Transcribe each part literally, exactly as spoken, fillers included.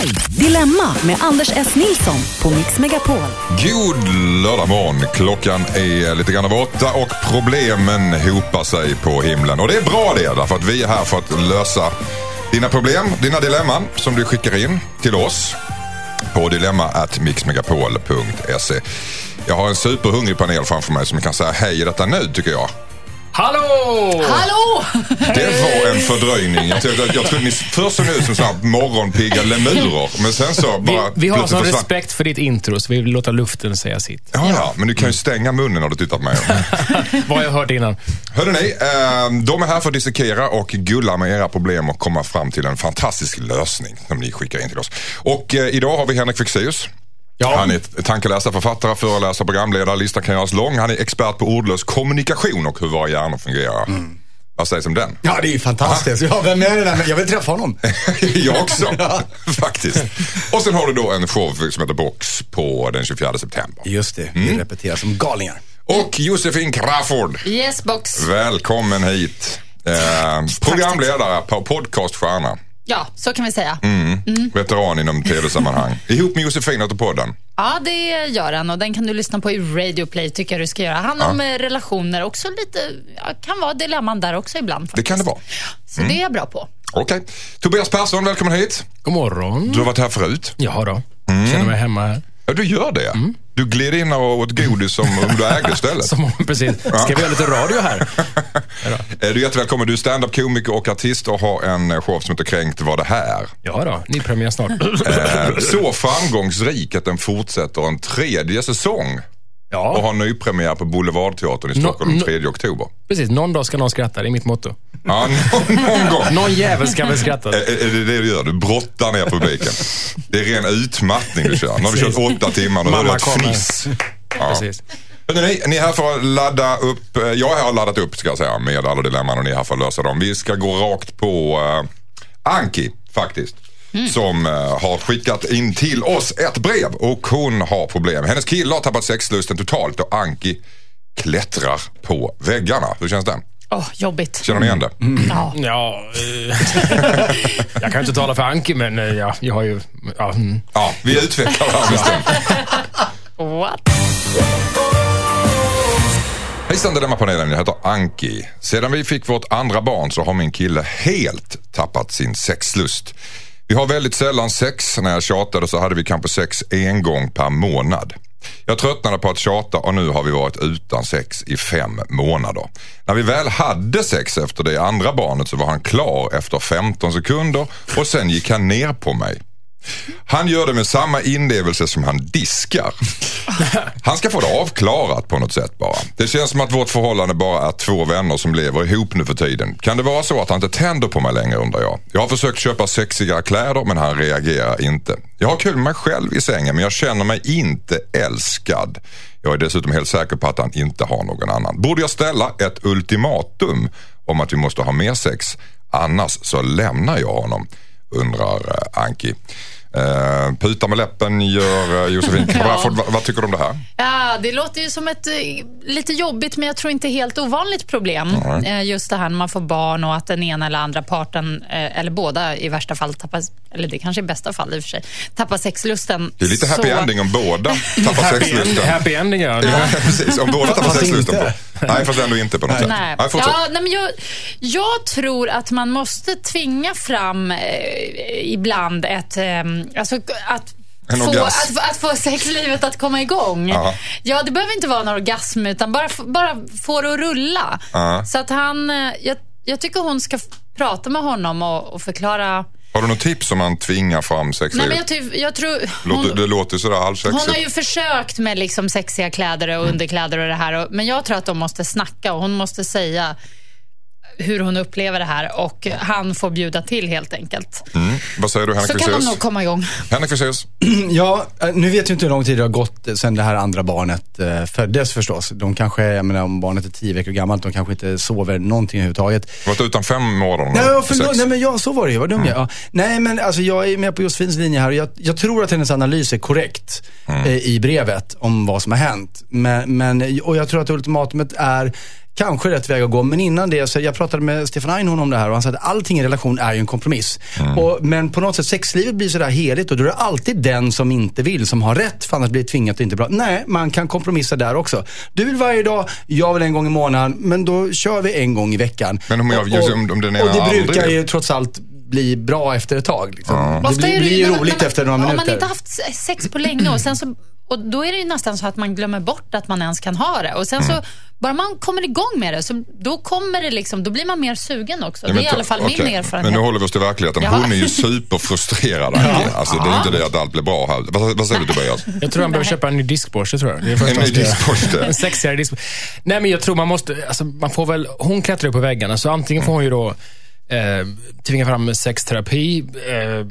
Dilemma med Anders S. Nilsson på Mix Megapol. God lördag morgon. Klockan är lite grann av åtta och problemen hopar sig på himlen. Och det är bra det, därför att vi är här för att lösa dina problem, dina dilemman som du skickar in till oss på dilemma at mixmegapol punkt se. Jag har en superhungrig panel framför mig som kan säga hej i detta nu, tycker jag. Hallå! Hallå! Det var en fördröjning. Jag trodde, jag trodde ni först såg ut som så här morgonpigga lemurer, men sen så bara... Vi, vi har sån försvann. respekt för ditt intro, så vi vill låta luften säga sitt. Ja, ja, men du kan ju stänga munnen när du tittar på mig. Vad har jag hört innan? Hörde ni, eh, de är här för att dissekera och gulla med era problem och komma fram till en fantastisk lösning som ni skickar in till oss. Och eh, idag har vi Henrik Fexeus. Ja. Han är tankeläsare, författare, föreläsare, programledare. Listan kan göras lång. Han är expert på ordlös kommunikation och hur våra hjärnor fungerar. Mm. Vad sägs om den? Ja, det är ju fantastiskt. Ja, vem är det där? Jag vill träffa honom. Jag också, ja. Faktiskt. Och sen har du då en show som heter Box på den tjugofjärde september. Just det, vi mm. repeterar som galningar. Och Josefin Crawford. Yes, Box. Välkommen hit. Eh, programledare på podcaststjärna. Ja, så kan vi säga. Mm. Mm. Veteran inom tv-sammanhang. Ihop med Josefin och podden. Ja, det gör han och den kan du lyssna på i Radio Play, tycker jag du ska göra. Han ja. om relationer, också lite, ja, kan vara dilemman där också ibland. Faktiskt. Det kan det vara. Så mm. det är jag bra på. Okej. Okay. Tobias Persson, välkommen hit. God morgon. Du har varit här förut. Ja då, mm. känner mig hemma här. Ja, du gör det. Mm. Du gled in och åt godis som om du ägde stället. Som om, precis. Ska vi göra lite radio här? Du är jättevälkommen. Du är stand-up komiker och artist och har en show som heter Kränkt var det här. Ja då, ni premiär snart. Så framgångsrik att den fortsätter en tredje säsong. Ja. Och har nypremiär på Boulevardteatern i Stockholm no, no, tredje oktober. Precis, någon dag ska någon skratta, det är mitt motto. Ja, någon, någon gång. Någon jävel ska väl skratta. Är, är det det du gör? Du brottar ner publiken. Det är ren utmattning du kör. Nu har vi kört åtta timmar och du har ett fniss. Ja. Precis. Ni, ni är här för att ladda upp, jag har laddat upp ska jag säga, med alla dilemman och ni är här för att lösa dem. Vi ska gå rakt på uh, Anki faktiskt. Mm. Som uh, har skickat in till oss ett brev och hon har problem. Hennes kille har tappat sexlusten totalt och Anki klättrar på väggarna. Hur känns det? Åh, oh, jobbigt. Känner ni igen det? Mm. Ja. ja eh, jag kan inte tala för Anki, men eh, ja, jag har ju... Ja, mm. ja vi utvecklar det här bestämt. What? Hejsan, denna panelen. Jag heter Anki. Sedan vi fick vårt andra barn så har min kille helt tappat sin sexlust. Vi har väldigt sällan sex. När jag tjatade så hade vi kanske sex en gång per månad. Jag tröttnade på att tjata och nu har vi varit utan sex i fem månader. När vi väl hade sex efter det andra barnet så var han klar efter femton sekunder och sen gick han ner på mig. Han gör det med samma inlevelse som han diskar. Han ska få det avklarat på något sätt bara. Det känns som att vårt förhållande bara är två vänner som lever ihop nu för tiden. Kan det vara så att han inte tänder på mig längre, undrar jag. Jag har försökt köpa sexiga kläder men han reagerar inte. Jag har kul med mig själv i sängen men jag känner mig inte älskad. Jag är dessutom helt säker på att han inte har någon annan. Borde jag ställa ett ultimatum om att vi måste ha mer sex? Annars så lämnar jag honom, undrar Anki. Uh, puta med läppen gör uh, Josefin. ja. vad, vad tycker du om det här? Ja, det låter ju som ett uh, lite jobbigt men jag tror inte helt ovanligt problem. Mm. Uh, just det här när man får barn och att den ena eller andra parten uh, eller båda i värsta fall tappar, eller det kanske i bästa fall i och för sig, tappar sexlusten. Det är lite happy så... ending om båda tappar sexlusten. Happy ending, ja. ja. Precis, om båda tappar sexlusten på. Nej, fast ändå inte på något nej. sätt. Nej. Nej, ja, nej, men jag, jag tror att man måste tvinga fram eh, ibland ett eh, alltså att Få, att, att få sexlivet att komma igång. Aha. Ja, det behöver inte vara en orgasm utan bara, bara få det att rulla. Aha. Så att han, jag, jag tycker hon ska f- prata med honom och, och förklara. Har du något tips om man tvingar fram sexlivet? Nej, men jag, ty- jag tror hon, låter, det låter sådär halvsexigt. Hon har ju försökt med liksom sexiga kläder och mm. underkläder och det här och, men jag tror att de måste snacka och hon måste säga hur hon upplever det här och han får bjuda till helt enkelt. Mm. Vad säger du, Henrik Så Fexeus? kan de nog komma igång. Henrik Fexeus? Ja, nu vet jag inte hur lång tid det har gått sedan det här andra barnet eh, föddes förstås. De kanske, jag menar om barnet är tio veckor gammalt, de kanske inte sover någonting överhuvudtaget. Du har varit utan fem månader? Nej, förlåt, nej men ja, så var det ju, vad dum mm. jag ja. Nej men alltså jag är med på Josefins linje här och jag, jag tror att hennes analys är korrekt mm. eh, i brevet om vad som har hänt. Men, men, och jag tror att ultimatumet är kanske rätt väg att gå. Men innan det, så jag pratade med Stefan Einhorn om det här och han sa att allting i relation är ju en kompromiss. Mm. Och, men på något sätt, sexlivet blir sådär heligt och då är det alltid den som inte vill, som har rätt, för annars blir det tvingat och inte bra. Nej, man kan kompromissa där också. Du vill varje dag, jag vill en gång i månaden, men då kör vi en gång i veckan. Men om, jag, just, om, om den och det aldrig... brukar ju trots allt bli bra efter ett tag. Liksom. Ja. Det blir, blir ju man, roligt man, efter några minuter. Om man inte haft sex på länge och sen så, och då är det ju nästan så att man glömmer bort att man ens kan ha det. Och sen mm. så, bara man kommer igång med det, så då kommer det liksom, då blir man mer sugen också. Ja, det är i alla fall okay. min erfarenhet. Men nu håller vi oss till verkligheten. Ja. Hon är ju superfrustrerad. Ja. Alltså det är inte det att allt blir bra här. Vad, vad säger du, Tobias? Jag tror han behöver köpa en ny diskborste, tror jag. Det är en ny diskborste? En sexigare diskborste. Nej, men jag tror man måste, alltså man får väl, hon klättrar upp på väggarna, så antingen får hon ju då eh, tvinga fram sexterapi, eh,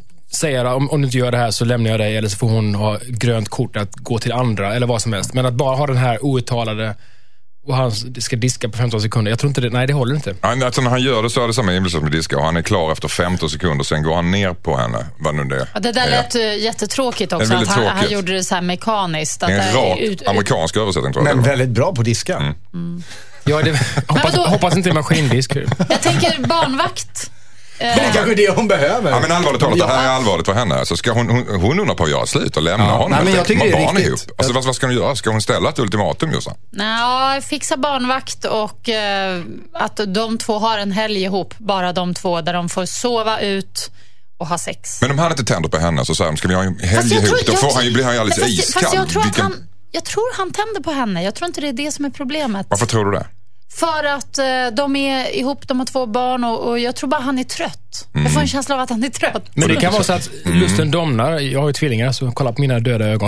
säga om, om du inte gör det här så lämnar jag dig, eller så får hon ha grönt kort att gå till andra eller vad som helst. Men att bara ha den här outtalade och han ska diska på femton sekunder, jag tror inte det, nej det håller inte. Nej, alltså när han gör det så är det samma inblick med diska och han är klar efter femton sekunder, sen går han ner på henne. Vad nu det ja, det där lät ja. jättetråkigt också, att han, han gjorde det så här mekaniskt. Att en det rak ut, amerikansk översättning tror jag. Men väldigt bra på diska. Mm. Mm. Ja, det, hoppas, då, hoppas inte det är maskindisk. Jag tänker barnvakt. Det är kanske det hon behöver. Ja, men allvarligt talat, det här är allvarligt för henne. Så ska hon, hon, hon undrar på att göra slut och lämna ja. honom. Nej, men jag tycker det är riktigt. Ihop. Alltså, vad, vad ska hon göra? Ska hon ställa ett ultimatum, Jossan? Nej, fixa barnvakt och eh, att de två har en helg ihop. Bara de två, där de får sova ut och ha sex. Men om han inte tänder på henne så säger de, ska vi ha en helg ihop? Då får han ju, blir han ju alldeles fast, iskall. Fast jag tror, Vilken... att han, jag tror han tänder på henne. Jag tror inte det är det som är problemet. Varför tror du det? För att eh, de är ihop, de har två barn och, och jag tror bara han är trött. Mm. Jag får en känsla av att han är trött. Men det kan vara så att lusten domnar. Jag har ju tvillingar, så kolla på mina döda ögon.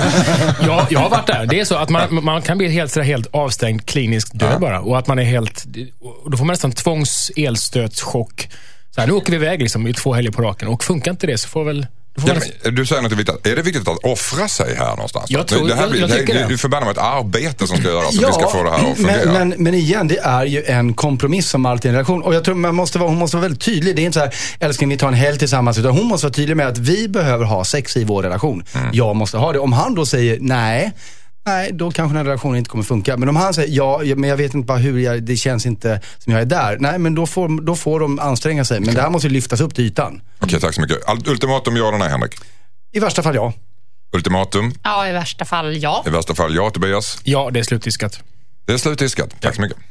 jag, jag har varit där. Det är så att man, man kan bli helt, helt avstängd, klinisk död ja. bara. Och att man är helt, och då får man nästan tvångs elstötschock. Så här, nu åker vi iväg liksom, i två helger på raken. Och funkar inte det så får väl... Ja, men, du säger något viktigt. Är det viktigt att offra sig här någonstans? Jag tror, det här blir, jag, jag det, det. Du förbannar med ett arbete som ska göras så ja, vi ska få det här att fungera. Men, men, men igen, det är ju en kompromiss som alltid i en relation. Och jag tror man måste vara, hon måste vara väldigt tydlig. Det är inte så här, älskling vi tar en helg tillsammans. Utan hon måste vara tydlig med att vi behöver ha sex i vår relation. Mm. Jag måste ha det. Om han då säger nej... Nej, då kanske den här relationen inte kommer funka. Men om han säger, ja, men jag vet inte bara hur jag, det känns inte som jag är där. Nej, men då får, då får de anstränga sig. Men okay. Det här måste lyftas upp till ytan. Okej, okay, tack så mycket. Ultimatum, ja eller nej, Henrik? I värsta fall ja. Ultimatum? Ja, i värsta fall ja. I värsta fall ja, Tobias? Ja, det är slutdiskat. Det är slutdiskat. Tack ja. så mycket.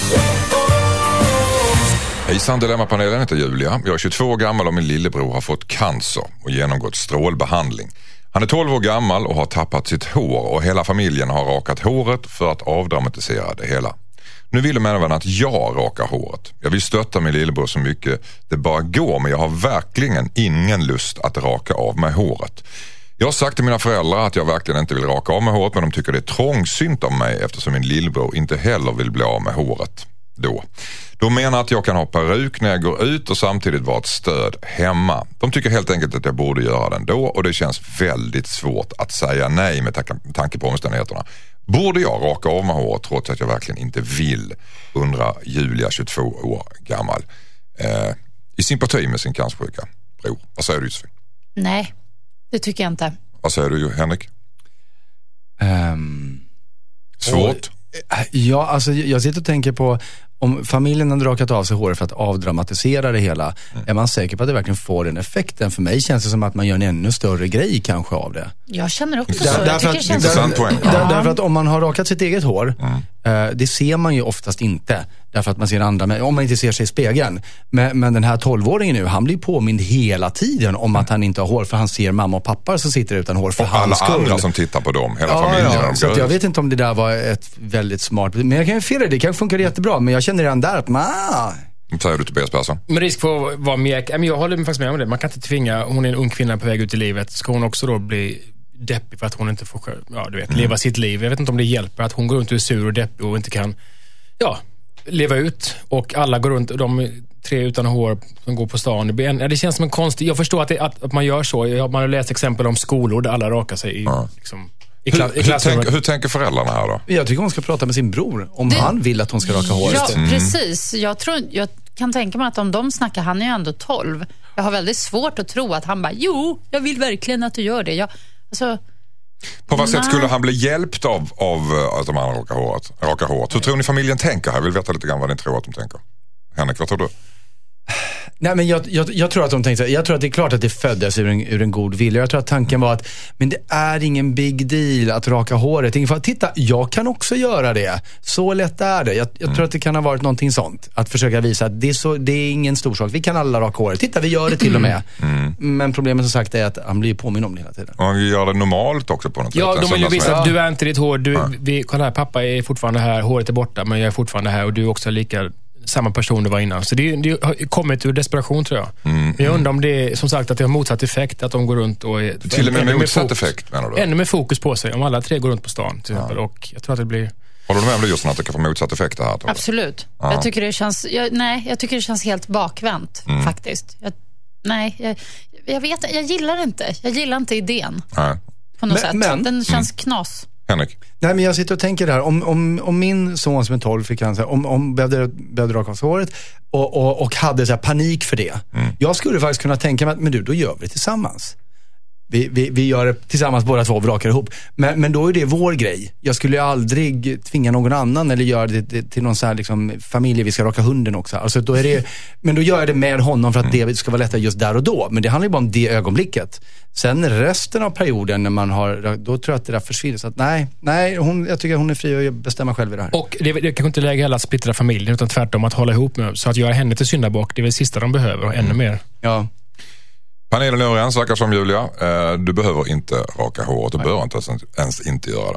Hejsan, Dilemmapanelen heter Julia. Jag är tjugotvå år gammal och min lillebror har fått cancer och genomgått strålbehandling. Han är tolv år gammal och har tappat sitt hår och hela familjen har rakat håret för att avdramatisera det hela. Nu vill de även att jag rakar håret. Jag vill stötta min lillebror så mycket det bara går, men jag har verkligen ingen lust att raka av mig håret. Jag har sagt till mina föräldrar att jag verkligen inte vill raka av mig håret, men de tycker det är trångsynt av mig eftersom min lillebror inte heller vill bli av med håret då. De menar att jag kan ha peruk när jag går ut och samtidigt vara ett stöd hemma. De tycker helt enkelt att jag borde göra den då och det känns väldigt svårt att säga nej med tanke på omständigheterna. Borde jag raka av mig håret trots att jag verkligen inte vill, undrar Julia, tjugotvå år gammal, eh, i sympati med sin cancersjuka bror. Vad säger du, Josefin? Nej, det tycker jag inte. Vad säger du, Henrik? Um, Svårt? Och, ja, alltså jag sitter och tänker på om familjen har drakat av sig håret för att avdramatisera det hela, mm. är man säker på att det verkligen får den effekten? För mig känns det som att man gör en ännu större grej kanske av det. Jag känner också där, så. Därför, jag att, det där, känns poäng. Där, därför att om man har rakat sitt eget hår, mm. eh, det ser man ju oftast inte. Därför att man ser andra, men om man inte ser sig i spegeln. Men, men den här tolvåringen nu, han blir påmind hela tiden om att han inte har hår, för han ser mamma och pappa som sitter utan hår för och hans alla skull. andra som tittar på dem, hela ja, familjen. Ja, så att jag vet inte om det där var ett väldigt smart, men jag kan ju fela det, kanske funkar jättebra, men jag känner redan där att man... Vad säger du till Tobias Persson? Med risk för att vara mjäk, jag håller faktiskt med om det. Man kan inte tvinga, hon är en ung kvinna på väg ut i livet. Ska hon också då bli deppig för att hon inte får ja, du vet, mm. leva sitt liv? Jag vet inte om det hjälper att hon går runt och är sur och deppig och inte kan ja, leva ut. Och alla går runt, de tre utan hår som går på stan. Det, blir en, det känns som en konstig... Jag förstår att, det, att, att man gör så. Man har läst exempel om skolor där alla rakar sig i... Ja. Liksom, I hur, hur, tänk, hur tänker föräldrarna här då? Jag tycker hon ska prata med sin bror om det, han vill att hon ska raka håret. Ja, mm. precis. Jag, tror, jag kan tänka mig att om de snackar, han är ju ändå tolv. Jag har väldigt svårt att tro att han bara, jo, jag vill verkligen att du gör det. Jag, alltså, På vad sätt skulle han bli hjälpt av, av att de andra rakar håret? Rakar håret? Hur tror ni familjen tänker här? Jag vill veta lite grann vad ni tror att de tänker. Henrik, vad tror du? Nej, men jag, jag, jag tror att de tänkte, jag tror att det är klart att det föddes ur en, ur en god vilja. Jag tror att tanken var att, men det är ingen big deal att raka håret. Ingen för att titta, jag kan också göra det. Så lätt är det. Jag, jag mm. tror att det kan ha varit någonting sånt. Att försöka visa att det är, så, det är ingen stor sak. Vi kan alla raka håret. Titta, vi gör det till och med. Mm. Men problemet som sagt är att han blir påminn om det hela tiden. Och vi gör det normalt också på något ja, sätt. Ja, de vill ju visa att du är inte ditt hår. Du, ja. vi, kolla här, pappa är fortfarande här. Håret är borta, men jag är fortfarande här. Och du är också lika... samma person det var innan. Så det, det har kommit ur desperation, tror jag. Mm, men jag undrar om det är, som sagt, att det har motsatt effekt, att de går runt och är, till och med med motsatt fokus, effekt, menar du? Ännu mer fokus på sig, om alla tre går runt på stan till exempel. Ja. Och jag tror att det blir... Håller du med om det, just att det kan få motsatt effekt det här? Absolut. Ja. Jag tycker det känns, jag, nej, jag tycker det känns helt bakvänt, mm. faktiskt. Jag, nej, jag, jag vet, jag gillar det inte. Jag gillar inte idén. Nej. På något men, sätt. Men, Den känns mm. knas. Henrik? Nej, men jag sitter och tänker där, om, om, om min son som är tolv fick han, om, om behövde, behövde raka av sig håret och, och, och hade så här panik för det. Mm. Jag skulle faktiskt kunna tänka mig att, men du, då gör vi det tillsammans. Vi, vi, vi gör det tillsammans båda två och rakar ihop. Men, men då är det vår grej. Jag skulle ju aldrig tvinga någon annan eller göra det, det till någon så här liksom, familj, vi ska raka hunden också. Alltså, då är det, men då gör jag det med honom för att det ska vara lättare just där och då. Men det handlar ju bara om det ögonblicket. Sen resten av perioden när man har, då tror jag att det där försvinner. Så att nej, nej hon, jag tycker att hon är fri att bestämma själv i det här. Och det, det kanske inte lägga alla att splittra familjen, utan tvärtom att hålla ihop med. Så att göra henne till syndabock, det är väl sista de behöver och ännu mm. mer. Ja. Panelen är överens, verkar som Julia. Du behöver inte raka håret, du Nej. behöver inte ens, ens inte göra det.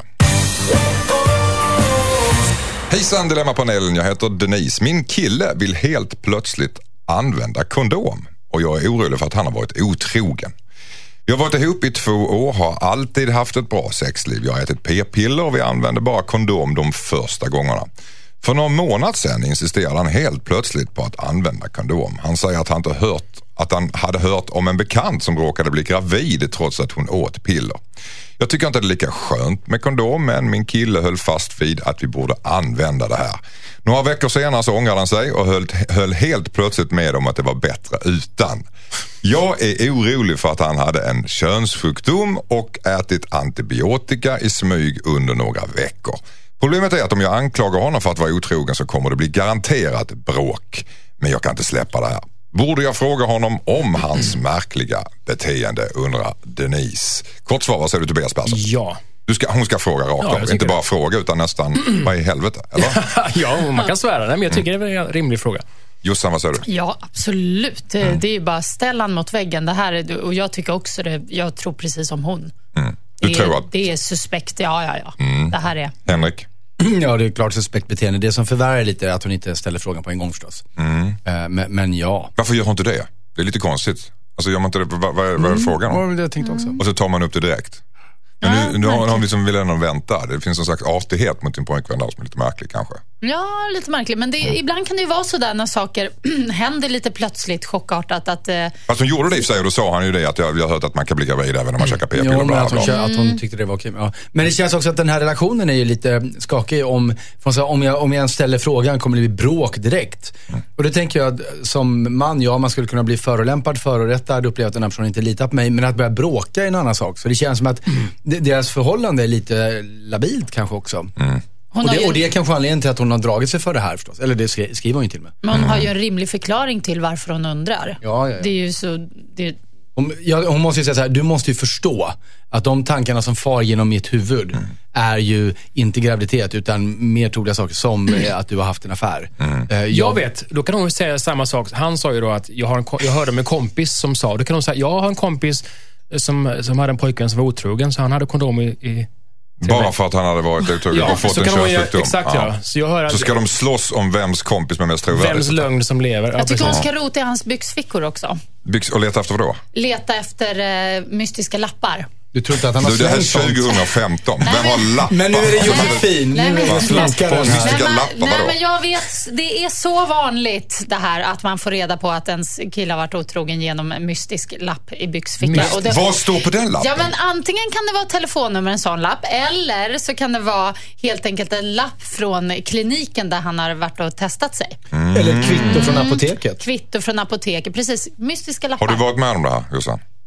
Hejsan Dilemma-panelen, jag heter Denise. Min kille vill helt plötsligt använda kondom och jag är orolig för att han har varit otrogen. Vi har varit ihop i två år, har alltid haft ett bra sexliv. Jag har ätit p-piller och vi använde bara kondom de första gångerna. För någon månad sedan insisterade han helt plötsligt på att använda kondom. Han säger att han inte hört att han hade hört om en bekant som råkade bli gravid trots att hon åt piller. Jag tycker inte det är lika skönt med kondom, men min kille höll fast vid att vi borde använda det här. Några veckor senare så ångrade han sig och höll, höll helt plötsligt med om att det var bättre utan. Jag är orolig för att han hade en könssjukdom och ätit antibiotika i smyg under några veckor. Problemet är att om jag anklagar honom för att vara otrogen så kommer det bli garanterat bråk. Men jag kan inte släppa det här. Borde jag fråga honom om hans märkliga beteende, undrar Denise. Kort svar, vad säger du Tobias Persson? Ja. Du ska, hon ska fråga rakt ja, inte bara det. Fråga utan nästan, vad i helvete? Eller? Ja, man kan svära. Men jag tycker mm. det är en rimlig fråga. Jossan, vad säger du? Ja, absolut. Mm. Det är ju bara ställan mot väggen. Det här är, och jag tycker också det. Jag tror precis som hon. Mm. Du det, tror är, att... det är suspekt, ja, ja, ja. Mm. Det här är... Henrik? Ja, det är klart suspekt beteende. Det som förvärrar lite är att hon inte ställer frågan på en gång förstås. Mm. Uh, men, men ja. Varför gör hon inte det? Det är lite konstigt. Alltså gör man inte det, vad, vad, vad är mm. frågan om? Ja, det jag tänkte också. Och så tar man upp det direkt. Men ja, nu, nu har hon liksom vill ändå vänta. Det finns en slags artighet mot din pojkvän där som är lite märklig kanske. Ja, lite märklig. Men det, mm. ibland kan det ju vara så där när saker händer lite plötsligt, chockartat. Att, eh... Fast hon gjorde det i sig och då sa han ju det att jag, jag har hört att man kan bli gravid även när man käkar p-piller. Ja, men att hon, att hon tyckte det var okej. Ja. Men det känns också att den här relationen är ju lite skakig. Om, om, jag, om jag ens ställer frågan kommer det bli bråk direkt. Mm. Och då tänker jag att som man, ja man skulle kunna bli förolämpad, förorättad, uppleva att den här personen inte litar på mig. Men att börja bråka är en annan sak. Så det känns som att mm. deras förhållande är lite labilt kanske också. Mm. Och det, ju... och det är kanske anledningen till att hon har dragit sig för det här förstås. Eller det skriver hon ju till mig. Men hon mm. har ju en rimlig förklaring till varför hon undrar. Ja, ja, ja. Det är ju så... Det... Hon, ja, hon måste ju säga så här, du måste ju förstå att de tankarna som far genom mitt huvud mm. är ju inte graviditet utan mer troliga saker som mm. att du har haft en affär. Mm. Uh, jag... jag vet, då kan hon säga samma sak. Han sa ju då att jag, har en, jag hörde med en kompis som sa, då kan hon säga, jag har en kompis som, som hade en pojkvän som var otrogen så han hade kondom i... i bara för att han hade varit otrogen ja, och fått en könssjukdom. Exakt, ja. Ja. Så, jag hör att, så ska de slåss om vems kompis med mest trovärdigt. Vems lögn som lever. Jag tycker hon ska rota i hans byxfickor också. Byx och leta efter vad då? Leta efter uh, mystiska lappar. Du tror inte att han har du, det här är tjugohundrafemton. Vem har lappar? Men nu är det Josefin. Nej, nu är det slaskar. Mystiska nej, lappar, nej, men jag vet, det är så vanligt det här att man får reda på att ens kille har varit otrogen genom en mystisk lapp i byxfickan. Och det, vad står på den lappen? Ja, men antingen kan det vara telefonnummer, en sån lapp, eller så kan det vara helt enkelt en lapp från kliniken där han har varit och testat sig. Mm. Eller ett kvitto från apoteket. Kvitto från apoteket, precis. Mystiska lappar. Har du varit med om det här, Jossan?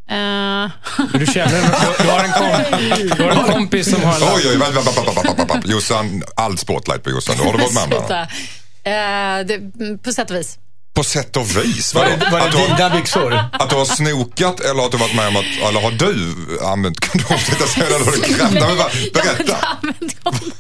Uh. Du känner, du, du, har en kom, du har en kompis som har en... Oj, oj, vänta, Jossan, allt spotlight på Jossan. Då har du varit med om uh, det? På sätt och vis. På sätt och vis? Var det, var det dina byxor? Att du har snokat eller att du varit med om att, eller har du använt kondom? Eller har du kräft? Nej, men berätta. Jag har använt kondom.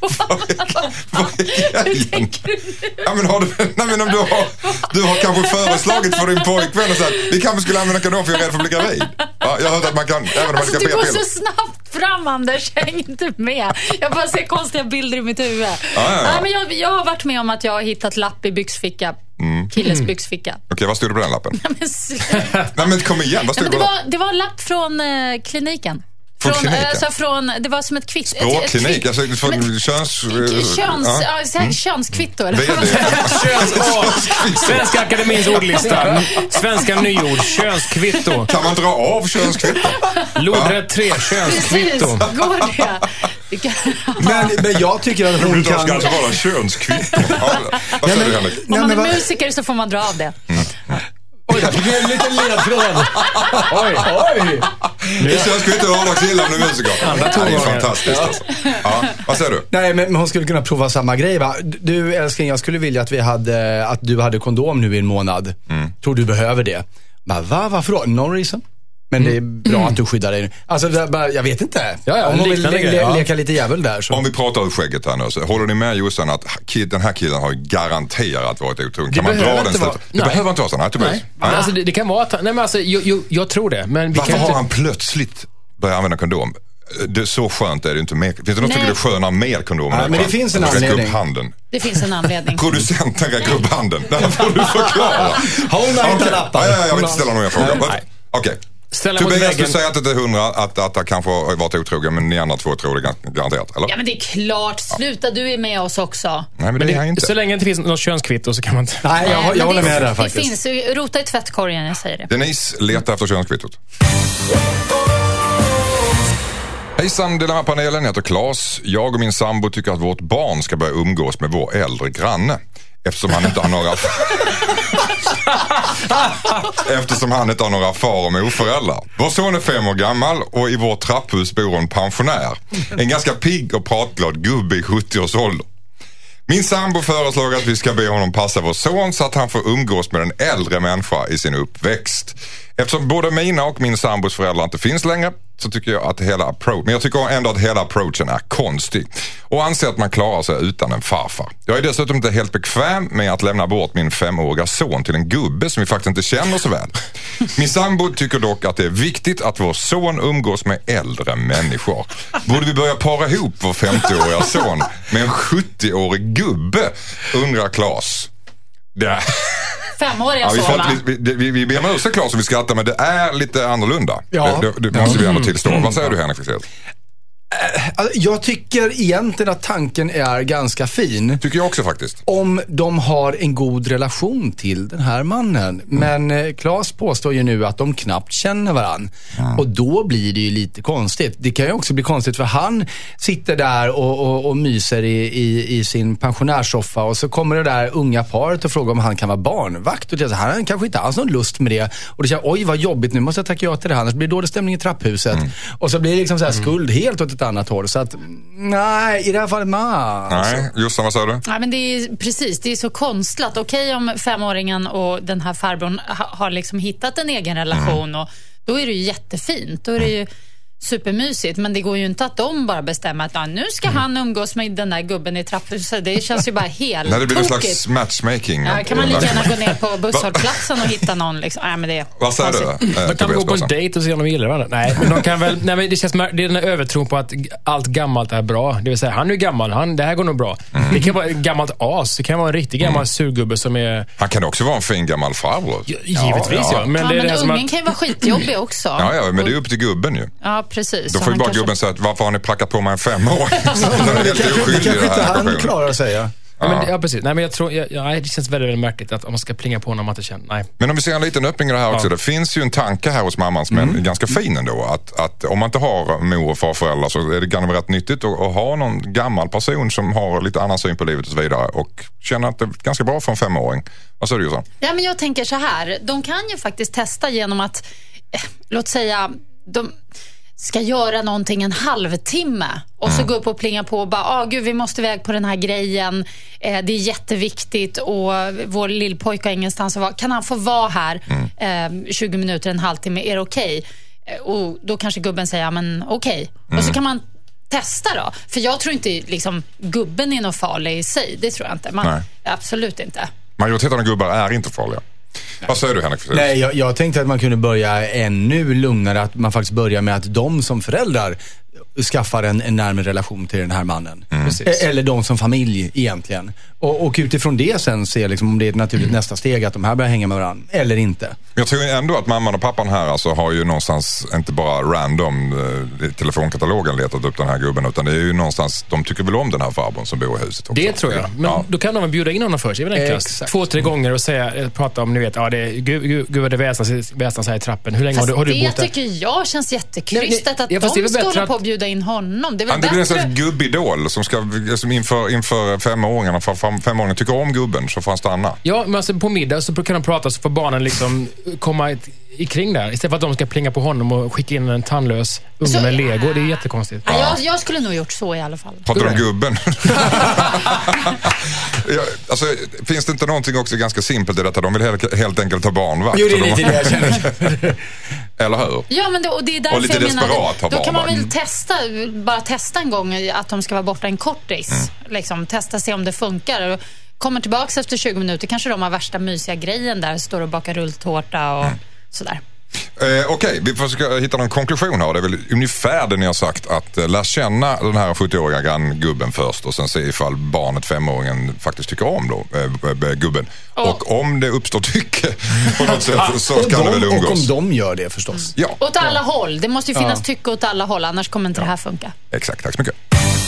Vad är grejen? Ja, men har du, nej, men om du har, du har kanske föreslagit för din pojkvän och sagt, vi kanske skulle använda kondom för jag är rädd för att bli gravid. Ja, jag har hört att man kan, även om man ska alltså, p-piller. Du går så snabbt fram, Anders. Jag hänger inte med. Jag bara ser konstiga bilder i mitt huvud. Ja, ja, ja. Nej, men jag, jag har varit med om att jag har hittat lapp i byxficka. Mm. Killes byxficka. Okej, okay, vad stod det på den lappen? Nej, men, nej, men kom igen, vad stod nej, det det på var, det var en lapp från eh, kliniken. Från, från kliniken? Alltså från, det var som ett kvitto. Språkklinik, alltså från men, köns... Köns, ja. Ja, könskvitto, eller? Köns, oh, Svenska Akademins ordlista. Svenska nyord, könskvitto. Kan man dra av könskvitto? Lodrätt tre, könskvitto. Precis, går det? men, men jag tycker att hon kan... Det ska vara könskvitto. Ja, vad säger du, Henrik? Om man är musiker så får man dra av det. Mm. Oj, jag fick en liten ledtråd. Oj, oj. Det känns kvitt att vara killar om du är musiker. Ja, det är fantastiskt. Alltså. Ja, vad säger du? Nej, men hon skulle kunna prova samma grej, va? Du, älskling, jag skulle vilja att vi hade, att du hade kondom nu i en månad. Mm. Tror du behöver det? Men va, varför då? No reason. Men det är bra mm. att du skyddar dig. Alltså, jag vet inte. Ja, ja, om hon vill le- le- leka lite jävel där. Så. Om vi pratar ur skägget här nu, så håller ni med Jossan att kid, den här killen har garanterat varit otrogen? Kan man dra den vara... Det behöver inte vara så. Nej, nej. nej. nej. Alltså, det, det kan vara att... Nej, men alltså, jag, jag, jag tror det. Men vi varför kan har inte... han plötsligt börjat använda kondom? Det är så skönt är det inte mer. Finns det något som tycker det är skönare med kondom? Ja, men det finns en anledning. Handen. Det finns en anledning. Producenten räcker upp handen. Det här får du förklara. Hon har inte lappar. Ja, jag vill inte ställa några frågor. Okej. Okay. Tobias skulle säga att det är hundra att, att det kanske har varit otrogen, men ni andra två tror det garanterat, eller? Ja, men det är klart. Sluta, ja. Du är med oss också. Nej, men, men det, det är inte. Så länge det inte finns något könskvitto så kan man inte... Nej, jag, jag, jag håller med där faktiskt. Det finns, rota i tvättkorgen, jag säger det. Denise letar efter könskvittot. Hejsan, Dilemma-panelen, jag heter Claes. Jag och min sambo tycker att vårt barn ska börja umgås med vår äldre granne. Eftersom han inte har några Eftersom han inte har några far- och morföräldrar. Vår son är fem år gammal och i vårt trapphus bor en pensionär. En ganska pigg och pratglad gubbe i sjuttio-årsåldern. Min sambo föreslår att vi ska be honom passa vår son så att han får umgås med en äldre människa i sin uppväxt. Eftersom både mina och min sambos föräldrar inte finns längre så tycker jag att hela approach, men jag tycker ändå att hela approachen är konstig och anser att man klarar sig utan en farfar. Jag är dessutom inte helt bekväm med att lämna bort min femåriga son till en gubbe som vi faktiskt inte känner så väl. Min sambo tycker dock att det är viktigt att vår son umgås med äldre människor. Borde vi börja para ihop vår femtioåriga son med en sjuttioårig gubbe, undrar Claes. Det Femåriga ja, vi, son, vi, vi, vi, vi ber om ursäkt, Claes, som vi skrattar, men det är lite annorlunda. Ja. Det, det, det måste vi ändå tillstå. Mm. Vad säger du, Henrik Fexell? Jag tycker egentligen att tanken är ganska fin. Tycker jag också faktiskt. Om de har en god relation till den här mannen. Mm. Men Claes påstår ju nu att de knappt känner varann. Mm. Och då blir det ju lite konstigt. Det kan ju också bli konstigt för han sitter där och, och, och myser i, i, i sin pensionärssoffa. Och så kommer det där unga paret och frågar om han kan vara barnvakt. Och det, han har kanske inte alls någon lust med det. Och det känner, oj vad jobbigt, nu måste jag tacka ja till det här. Annars blir det dålig stämning i trapphuset. Mm. Och så blir det liksom så här skuld helt åt ett annat håll. Så att, nej, i det här fallet, man. Nej, just vad säger du? Ja, men det är precis, det är så konstlat. Okej om femåringen och den här farbrorn ha, har liksom hittat en egen relation mm. och då är det ju jättefint. Då är det ju supermysigt, men det går ju inte att de bara bestämmer att ah, nu ska mm. han umgås med den där gubben i trapphuset. Det känns ju bara helt Nej, det blir en slags matchmaking. Ja, kan man lika gärna gå ner på busshållplatsen och hitta någon liksom. Nej, men det vad säger du? Äh, de kan gå på en dejt och se om de gillar varandra. Nej, men de kan väl, nej, men det känns det är den här övertron på att allt gammalt är bra. Det vill säga, han är gammal, han, det här går nog bra. Mm. Det kan vara ett gammalt as, det kan vara en riktig gammal mm. surgubbe som är... Han kan också vara en fin gammal farbror. Ja, givetvis, ja. ja. Men, ja, det är men det ungen att... kan ju vara skitjobbig också. Ja, ja, men det är upp till gubben ju. Ja, precis. Då får ju bara kanske... gubben säga att varför har ni plackat på mig en femåring? Ja, det kanske inte han klarar sig, ja. Ja. Men, ja, precis. Nej, men jag tror, ja, ja, det känns väldigt, väldigt märkligt att om man ska plinga på när man inte känner. Nej. Men om vi ser en liten öppning i det här också. Ja. Det finns ju en tanke här hos mamman som mm. är ganska fin ändå. Att, att om man inte har mor och farföräldrar så är det ganska rätt nyttigt att, att ha någon gammal person som har lite annan syn på livet och så vidare. Och känner att det är ganska bra för en femåring. Vad säger du, Jossan? Ja, men jag tänker så här. De kan ju faktiskt testa genom att låt säga, de ska göra någonting en halvtimme och mm. så gå upp och plinga på och bara, ah, gud, vi måste iväg på den här grejen, eh, det är jätteviktigt och vår lillpojke har ingenstans att vara, kan han få vara här mm. eh, tjugo minuter, en halvtimme, är det okej? Okay? Och då kanske gubben säger, ja men okej. Okay. Mm. Och så kan man testa då, för jag tror inte liksom gubben är något farlig i sig, det tror jag inte. Man, absolut inte. Majoriteten av gubbar är inte farliga. Nej. Vad säger du, Henrik? Nej, jag, jag tänkte att man kunde börja ännu lugnare, att man faktiskt börjar med att de som föräldrar skaffar en, en närmare relation till den här mannen. Mm. Eller de som familj egentligen. Och, och utifrån det sen se liksom, om det är ett naturligt mm. nästa steg att de här börjar hänga med varandra eller inte. Jag tror ändå att mamman och pappan här alltså har ju någonstans inte bara random eh, telefonkatalogen letat upp den här gubben, utan det är ju någonstans, de tycker väl om den här farbrorn som bor i huset också. Det tror jag. Men ja. Då kan de bjuda in honom först, enklast. Två, tre gånger och säga, prata om, ni vet, ja det är gud, gud, gud det väsnas här i trappen. Hur länge fast har du, har du bott där? Det tycker jag känns jättekrystat att ja, de ska hålla på att bjuda in honom. Det, är väl det blir en bättre... slags gubbidol som ska som inför, inför femåringarna, för fem, femåringar tycker om gubben så får han stanna. Ja, men alltså på middag så kan de prata så får barnen liksom komma ett, i kring där. Istället för att de ska plinga på honom och skicka in en tandlös unge så, med lego. Det är jättekonstigt. Ja, jag, jag skulle nog gjort så i alla fall. Pratar du om gubben? ja, alltså, finns det inte någonting också ganska simpelt i detta? De vill helt, helt enkelt ta barnvakt. Jo, det är lite det jag känner. Eller hur? Ja, men det, och det är därför och lite jag desperat menar, ha då kan man väl mm. testa, bara testa en gång att de ska vara borta en kortis. Mm. Liksom, testa, se om det funkar. Och kommer tillbaka efter tjugo minuter, kanske de har värsta mysiga grejen där, står och bakar rulltårta och mm. sådär. Eh, Okej, okay. Vi försöker hitta någon konklusion här. Det är väl ungefär det ni har sagt, att eh, lära känna den här sjuttioåriga granngubben först och sen se ifall barnet, femåringen, faktiskt tycker om då, eh, gubben. Oh. Och om det uppstår tycke på något sätt så kan de, det väl umgås. Och om de gör det förstås. Mm. Ja. Åt alla ja. håll. Det måste ju finnas ja. tycke åt alla håll, annars kommer inte ja. det här funka. Exakt, tack så mycket.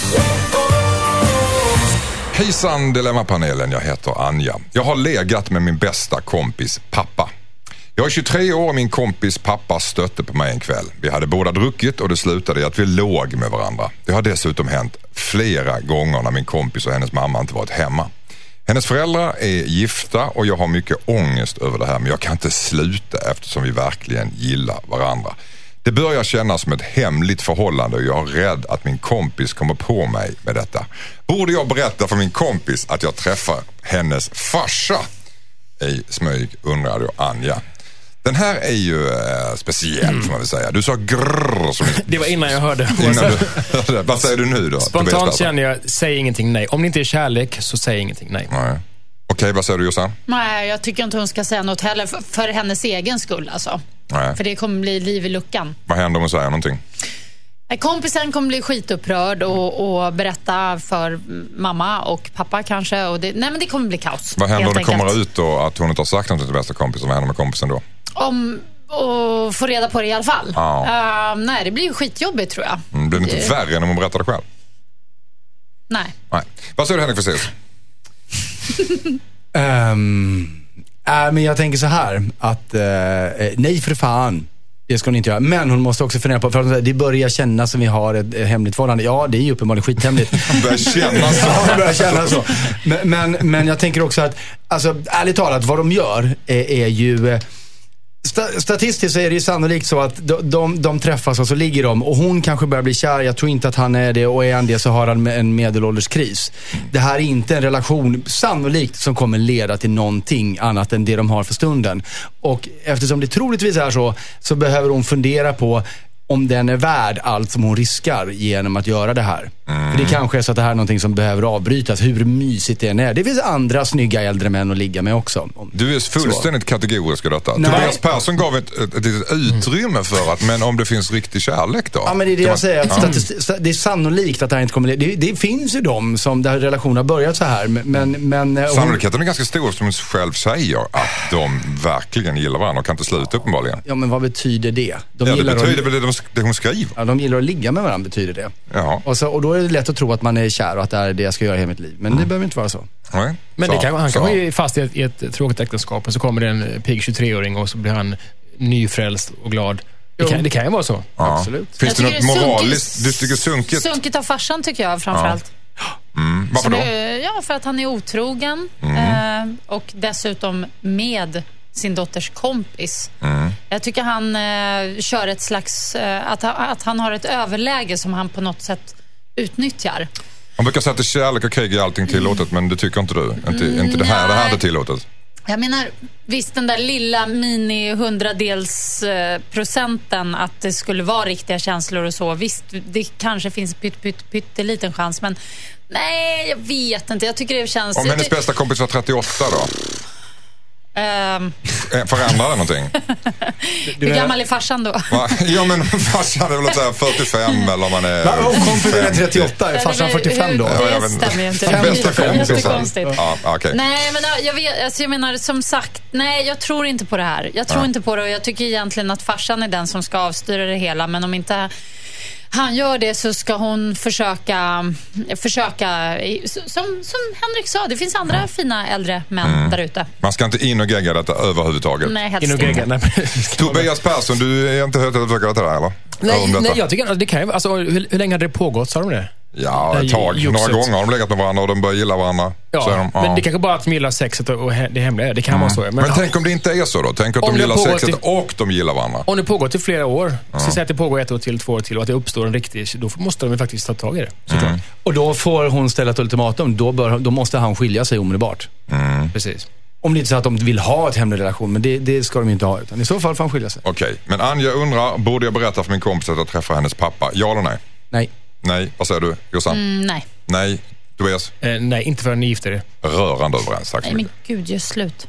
Hejsan Dilemmapanelen, jag heter Anja. Jag har legat med min bästa kompis pappa. Jag är tjugotre år och min kompis pappa stötte på mig en kväll. Vi hade båda druckit och det slutade i att vi låg med varandra. Det har dessutom hänt flera gånger när min kompis och hennes mamma inte varit hemma. Hennes föräldrar är gifta och jag har mycket ångest över det här, men jag kan inte sluta eftersom vi verkligen gillar varandra. Det börjar kännas som ett hemligt förhållande och jag är rädd att min kompis kommer på mig med detta. Borde jag berätta för min kompis att jag träffar hennes farsa? I smyg undrade jag Anja. Den här är ju äh, speciell mm. får man väl säga. Du sa grrrr. Som det var innan jag hörde. Innan du, vad säger du nu då? Spontant känner jag, säg ingenting nej. Om det inte är kärlek så säg ingenting nej. nej. Okej, okay, vad säger du Jossan? Nej, jag tycker inte hon ska säga något heller för, för hennes egen skull alltså. Nej. För det kommer bli liv i luckan. Vad händer om hon säger någonting? Kompisen kommer bli skitupprörd och, och berätta för mamma och pappa kanske. Och det, nej men det kommer bli kaos. Vad händer om det kommer ut då att hon inte har sagt något till bästa kompisen? Vad händer med kompisen då? Om och få reda på det i alla fall. Ja. Uh, nej, det blir ju skitjobbigt tror jag. Mm, blir det inte det... värre än om hon berättar det själv? Nej. Nej. Vad säger du Henrik för sig? um, äh, men jag tänker så här att uh, nej för fan. Det ska hon inte göra. Men hon måste också fundera på, för att det börjar kännas som vi har ett hemligt förhållande. Ja, det är ju uppenbarligen skithemligt. Det börjar kännas så. Ja, det börjar kännas så. Men, men, men jag tänker också att, alltså, ärligt talat, vad de gör är, är ju... Statistiskt så är det ju sannolikt så att de, de, de träffas och så ligger de och hon kanske börjar bli kär, jag tror inte att han är det och är han det så har han en medelålderskris. Det här är inte en relation sannolikt som kommer leda till någonting annat än det de har för stunden. Och eftersom det troligtvis är så så behöver hon fundera på om den är värd allt som hon riskar genom att göra det här. Mm. För det kanske är så att det här är någonting som behöver avbrytas, hur mysigt det än är. Det finns andra snygga äldre män att ligga med också. Du är fullständigt så. kategorisk i detta. Nej. Tobias Persson gav ett, ett, ett, ett utrymme för att, men om det finns riktig kärlek då? Ja, men det är det jag man... säger. Att ja. Det är sannolikt att det här inte kommer... Det, det finns ju de som där relationen har börjat så här, men... men Sannolikheten hon... är ganska stor som hon själv säger att de verkligen gillar varandra och kan inte sluta uppenbarligen. Ja, men vad betyder det? De ja, gillar det betyder att... väl det, det hon skriver. Ja, de gillar att ligga med varandra betyder det. Ja. Och, så, och då är det lätt att tro att man är kär och att det är det jag ska göra i hela mitt liv. Men mm. det behöver inte vara så. Nej. Men så, det kan, han så. kan vara ju fast i ett, i ett tråkigt äktenskap och så kommer det en pigg tjugotre-åring och så blir han nyfrälst och glad. Det kan, det kan ju vara så. Ja. Absolut. Finns det något moraliskt? Du tycker sunkigt? Sunkigt av farsan tycker jag framförallt. Ja. Mm. Varför då? Det, ja, för att han är otrogen mm. eh, och dessutom med sin dotters kompis. Mm. Jag tycker han eh, kör ett slags... Eh, att, att han har ett överläge som han på något sätt utnyttjar. Man brukar säga att kärlek och krig är allting tillåtet, men det tycker inte du. Inte, mm, inte det här, det här är tillåtet. Jag menar, visst den där lilla mini hundradels eh, procenten att det skulle vara riktiga känslor och så. Visst, det kanske finns pytt, pytt, pytteliten chans, men nej, jag vet inte. Jag tycker det känns... Om hennes bästa kompis var trettioåtta då? Um... Förändrar det någonting? Hur gammal är farsan då? Va? Ja, men farsan är väl säga fyrtiofem eller om man är... Va, om kompisen är trettioåtta, är farsan fyrtiofem då? Det ja, stämmer ju inte. Det bästa jättekonstigt. Ja, okay. Nej, men jag, vet, alltså jag menar som sagt, nej, jag tror inte på det här. Jag tror ja. inte på det och jag tycker egentligen att farsan är den som ska avstyra det hela, men om inte han gör det så ska hon försöka försöka som, som Henrik sa, det finns andra mm. fina äldre män mm. där ute. Man ska inte in och gegga detta överhuvudtaget. Nej, helst in och gegga, nej. Tobias Persson, du är inte hört att försöka detta där, eller? Nej, nej, jag tycker att det kan ju, alltså, hur, hur länge hade det pågått, sa de det? Ja, ett tag. Juxet. Några gånger har de legat med varandra och de börjar gilla varandra. Ja, de, ja. men det kanske bara att de gillar sexet och, och det hemliga. Det kan mm. vara så. Men, men tänk om det inte är så då? Tänk att de gillar sexet till, och de gillar varandra. Om det pågår till flera år, ja. så säg att det pågår ett år till, två år till och att det uppstår en riktig, då måste de ju faktiskt ta tag i det. Mm. Och då får hon ställa ett ultimatum. Då, bör, då måste han skilja sig omedelbart. Mm. Precis. Om det inte är så att de vill ha ett hemlig relation, men det, det ska de inte ha. Utan i så fall får han skilja sig. Okej, okay. Men Anja undrar, borde jag berätta för min kompis att jag träffar hennes pappa? Ja eller nej? Nej. Nej, vad säger du, Jossan? Mm, nej. Nej, Tobias? Eh, nej, inte förrän ni gifter er. Rörande överens, tack så nej, mycket. Men gud, gör slut.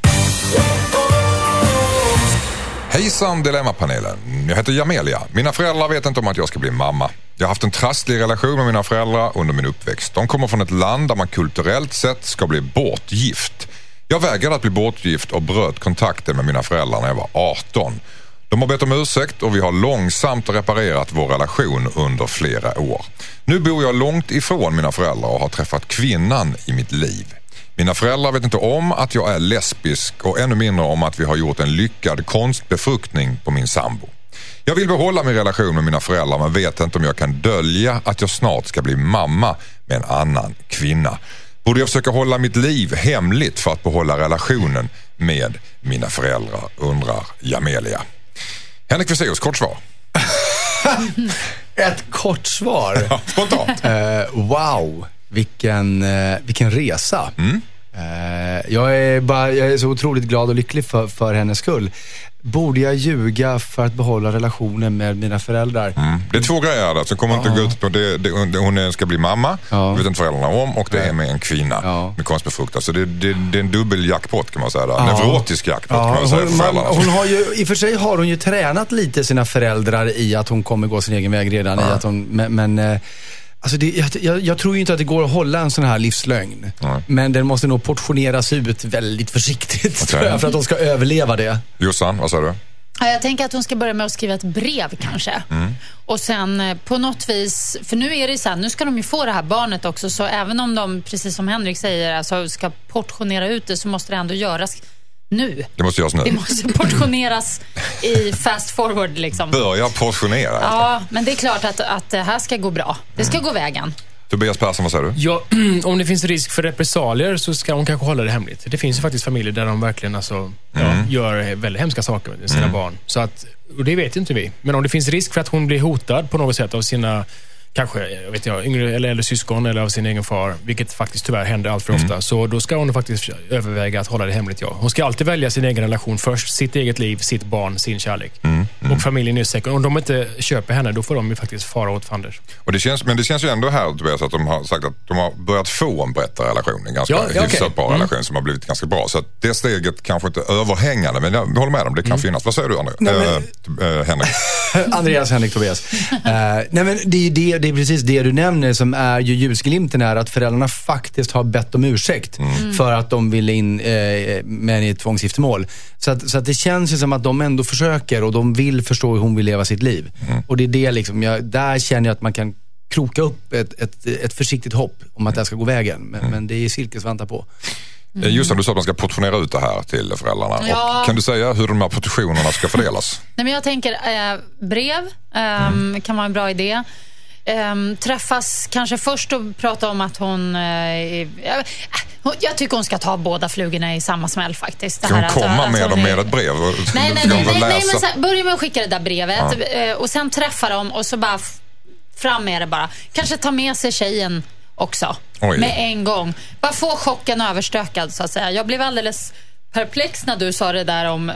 Hejsan Dilemmapanelen. Jag heter Jamelia. Mina föräldrar vet inte om att jag ska bli mamma. Jag har haft en trasslig relation med mina föräldrar under min uppväxt. De kommer från ett land där man kulturellt sett ska bli bortgift. Jag vägrade att bli bortgift och bröt kontakten med mina föräldrar när jag var arton. De har bett om ursäkt och vi har långsamt reparerat vår relation under flera år. Nu bor jag långt ifrån mina föräldrar och har träffat kvinnan i mitt liv. Mina föräldrar vet inte om att jag är lesbisk och ännu mindre om att vi har gjort en lyckad konstbefruktning på min sambo. Jag vill behålla min relation med mina föräldrar men vet inte om jag kan dölja att jag snart ska bli mamma med en annan kvinna. Borde jag försöka hålla mitt liv hemligt för att behålla relationen med mina föräldrar, undrar Jamelia. Henrik Fexeus, kort svar. Ett kort svar. Ja, spontant. Uh, wow, vilken, uh, vilken resa. Mm. Uh, jag, är bara, jag är så otroligt glad och lycklig för, för hennes skull. Borde jag ljuga för att behålla relationen med mina föräldrar? Mm. Det är två grejer där som kommer ja. inte gå ut på det, det, hon ska bli mamma, ja. det vet inte föräldrarna om, och det ja. är med en kvinna ja. med konstbefruktning. Så det, det, det är en dubbel jackpot kan man säga där. Ja. Neurotisk jackpot ja. kan man säga. Hon, man, hon har ju, i och för sig har hon ju tränat lite sina föräldrar i att hon kommer gå sin egen väg redan. Ja. I att hon, men... men Alltså det, jag, jag tror ju inte att det går att hålla en sån här livslögn. Mm. Men den måste nog portioneras ut väldigt försiktigt okay. tror jag, för att de ska överleva det. Jossan, vad säger du? Ja, jag tänker att hon ska börja med att skriva ett brev kanske. Mm. Och sen på något vis, för nu är det så här, nu ska de ju få det här barnet också. Så även om de, precis som Henrik säger, alltså ska portionera ut det, så måste det ändå göras nu. Det måste göras nu. Det måste portioneras i fast forward liksom. Börja portionera. Ja, men det är klart att, att det här ska gå bra. Det ska mm. gå vägen. Tobias Persson, vad säger du? Ja, om det finns risk för repressalier så ska hon kanske hålla det hemligt. Det finns ju faktiskt familjer där de verkligen alltså, mm. ja, gör väldigt hemska saker med sina mm. barn. Så att, och det vet inte vi. Men om det finns risk för att hon blir hotad på något sätt av sina kanske, jag vet jag, yngre eller äldre syskon eller av sin egen far, vilket faktiskt tyvärr händer allt för ofta, mm. så då ska hon faktiskt överväga att hålla det hemligt, ja. Hon ska alltid välja sin egen relation först, sitt eget liv, sitt barn, sin kärlek. Mm. Mm. Och familjen är säker. Om de inte köper henne, då får de ju faktiskt fara åt fanders. Och det känns, men det känns ju ändå här, Tobias, att de har sagt att de har börjat få en bättre relation, en ganska ja, ja, hyfsat okay. bra mm. relation som har blivit ganska bra. Så att det steget kanske inte är överhängande, men jag håller med dem, det kan mm. finnas. Vad säger du, André? Nej, men... äh, äh, Henrik? Andreas, Henrik, Tobias. uh, nej, men det är, det, det är precis det du nämner som är ju ljusglimten, är att föräldrarna faktiskt har bett om ursäkt mm. för att de ville in eh, med ett tvångsgiftermål. Så att, så att det känns ju som att de ändå försöker och de vill förstå hur hon vill leva sitt liv. Mm. Och det är det liksom, jag, där känner jag att man kan kroka upp ett, ett, ett försiktigt hopp om att det ska gå vägen. Men, mm. men det är cirkelsvanta på. Mm. Just som du sa att man ska portionera ut det här till föräldrarna. Ja. Och kan du säga hur de här portionerna ska fördelas? Nej, men jag tänker eh, brev eh, mm. kan vara en bra idé. Um, träffas kanske först och prata om att hon uh, Jag tycker hon ska ta båda flugorna i samma smäll faktiskt. Ska hon komma med dem med ett brev? Nej, nej, nej, nej, nej men så här, börja med att skicka det där brevet ja. och sen träffa dem och så bara fram med det bara. Kanske ta med sig tjejen också. Oj. Med en gång. Bara få chocken överstökad så att säga. Jag blev alldeles perplex när du sa det där om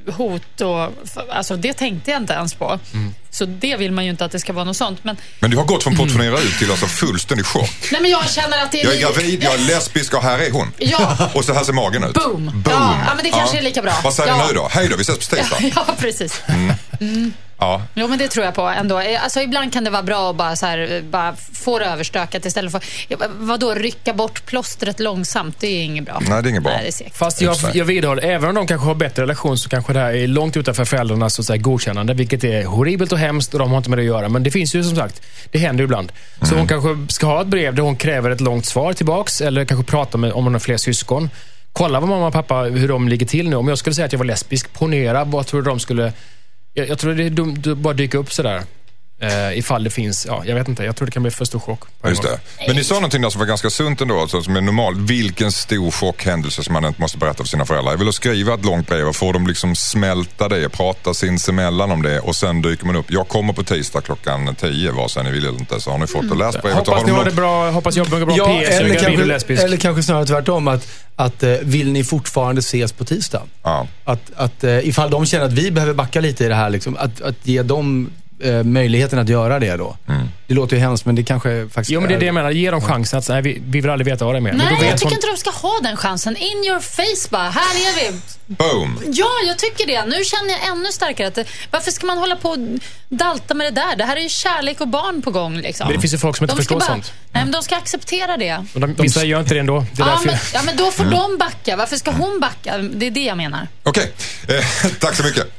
hot och alltså det tänkte jag inte ens på. Mm. Så det vill man ju inte att det ska vara något sånt. Men, men du har gått från portionera ut till alltså fullständig chock. Nej men jag känner att det är... Jag är gravid, jag är lesbisk och här är hon. Ja. Och så här ser magen ut. Boom. Boom. Ja, ja men det kanske ja. är lika bra. Vad säger ja. du nu då? Hej då, vi ses på tisdag. Ja, ja precis. Mm. Mm. Ja. Jo, men det tror jag på ändå. Alltså ibland kan det vara bra att bara, så här, bara få det överstökat istället för vadå, rycka bort plåstret långsamt. Det är inget bra. Nej, det är inget bra. Nej, det är Fast jag, jag vidhåller, även om de kanske har bättre relation så kanske det här är långt utanför föräldrarnas så att säga, godkännande, vilket är horribelt och hemskt och de har inte med det att göra. Men det finns ju som sagt, det händer ibland. Så mm. hon kanske ska ha ett brev där hon kräver ett långt svar tillbaks eller kanske prata med om hon har fler syskon. Kolla vad mamma och pappa, hur de ligger till nu. Om jag skulle säga att jag var lesbisk, ponera, vad tror du de skulle... Jag, jag tror det är dumt att bara dyka upp sådär. Uh, ifall det finns, ja, jag vet inte, jag tror det kan bli för stor chock. Just det. Men ni sa någonting där som var ganska sunt ändå, alltså, som är normalt. Vilken stor chockhändelse som man inte måste berätta för sina föräldrar. Jag vill skriva ett långt brev och få dem liksom smälta det, prata sinsemellan om det och sen dyker man upp. Jag kommer på tisdag klockan tio, vad sen ni vill eller inte, så har ni fått mm. att läsa brevet. Hoppas ni har det bra, hoppas jag blir bra ja, P S, eller, kanske, eller kanske snarare tvärtom att, att uh, vill ni fortfarande ses på tisdag? Ja. Att, att uh, ifall de känner att vi behöver backa lite i det här, liksom, att, att ge dem möjligheten att göra det då. Mm. Det låter ju hemskt, men det kanske faktiskt Jo, men det är det jag menar. Ge dem chansen att nej, vi, vi vill aldrig veta vad det är med. Nej, jag tycker hon... inte de ska ha den chansen. In your face bara. Här är vi. Boom. Ja, jag tycker det. Nu känner jag ännu starkare att det, varför ska man hålla på och dalta med det där? Det här är ju kärlek och barn på gång liksom. Men det finns ju folk som inte de förstår bara, sånt. Nej, men de ska acceptera det. De, de, vissa gör inte det ändå. Det är ja, men, ja, men då får mm. de backa. Varför ska hon backa? Det är det jag menar. Okej. Okay. Eh, tack så mycket.